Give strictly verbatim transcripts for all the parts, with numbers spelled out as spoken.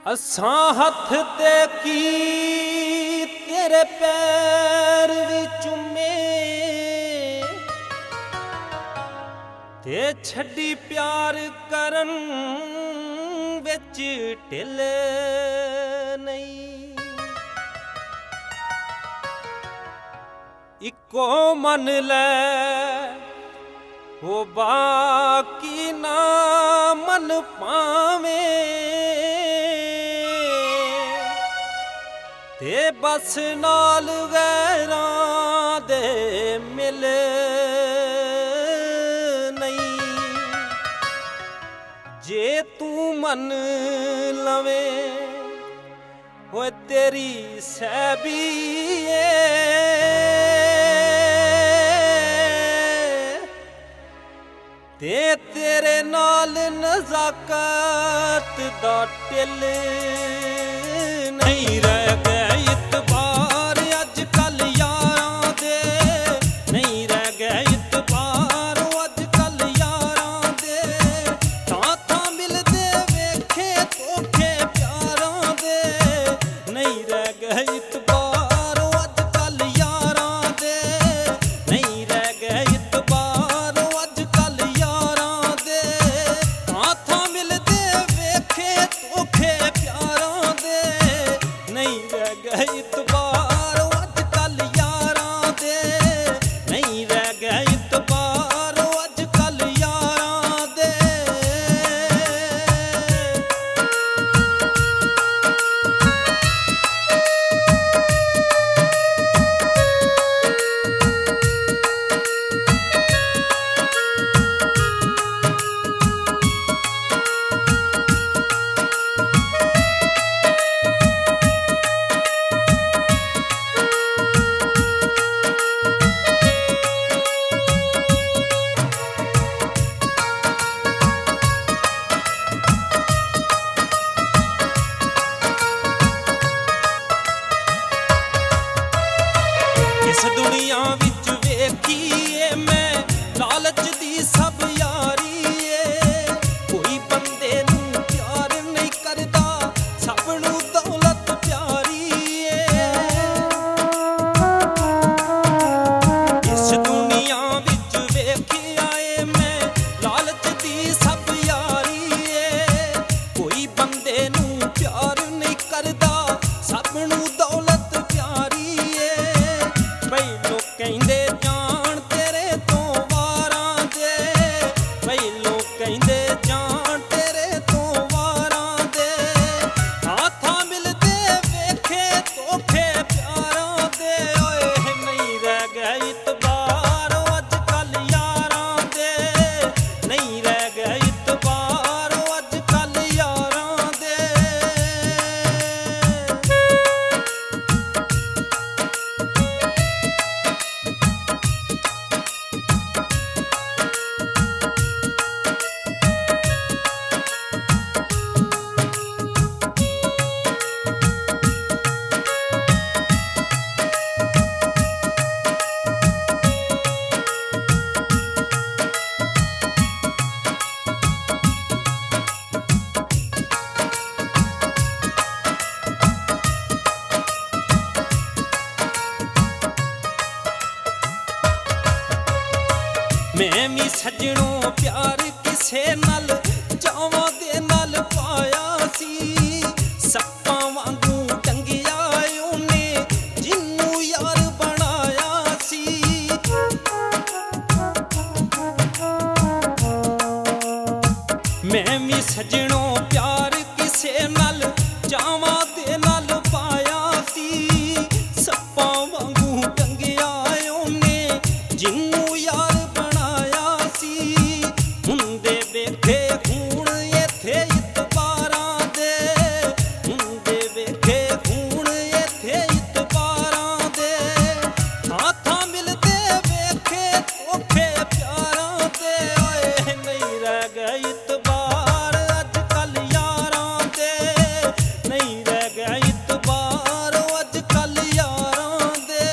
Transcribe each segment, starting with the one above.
असां हथ ते की तेरे पैर भी चुमे ते छड्डी प्यार करन विच ढिल नहीं। इको मन लै वो बाकी ना मन पावे ते बस नाल गैरां दे मिल नहीं। जे तू मन लवे होए तेरी सैबी ते तेरे नाल नज़ाकत दा टिल नहीं रह गए इतबार अजकल यारां दे, नहीं रह गए इतबार अजकल यारां दे। थां थां मिलदे वेखे धोखे प्यारां दे, नहीं रह गए इतबार अजकल यारां दे, नहीं रह गए इतबार अजकल यारां दे। थां थां मिलदे वेखे धोखे प्यारां दे, नहीं रह गए इतबार अजकल यारां दे, नहीं रह गए इतबार अजकल यारां दे। इस दुनिया विच वेखीए मैं लालच दी सब यारी ए, कोई बंदे नूं प्यार नहीं करदा सब नूं दौलत प्यारी ए। इस दुनिया विच वेखिया ए मैं लालच दी सब यारी ए, कोई बंदे नूं प्यार नहीं करदा सब नूं दौलत प्यारी ए। बई लोग कहंदे जान तेरे तो वारां दे, बई लोग कहंदे जान तेरे तो वारां दे। थां थां मिलदे वेखे धोखे प्यारां दे, ओए नहीं रह गए इतबार अजकल यारां दे, नहीं रह गए इतबार अजकल यारां दे। मैं भी सजनों प्यार किसे नाल चावां दे नाल पाया सी, सप्पां वांगू टंगिया ओने जिन्नू यार बनाया सी। मैं भी सजनों प्यार किसे नाल चावां दे नाल पाया सी, सप्पां वांगू टंगिया ओने जिन्नू यार हुंदे वेखे खून इत्थे इतबारां दे, हुंदे वेखे खून इत्थे इतबारां दे। थां थां मिलदे वेखे धोखे प्यारां दे, ओए नहीं रह गए इतबार अजकल यारां दे, नहीं रह गए इतबार अजकल यारां दे।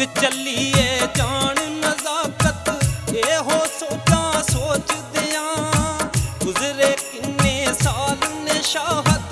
ਚੱਲੀਏ ਜਾਣ ਨਜ਼ਾਕਤ ਇਹੋ ਸੋਚਾਂ ਸੋਚਦਿਆਂ ਗੁਜ਼ਰੇ ਕਿੰਨੇ ਸਾਲ ਨੇ ਸ਼ਾਹਦ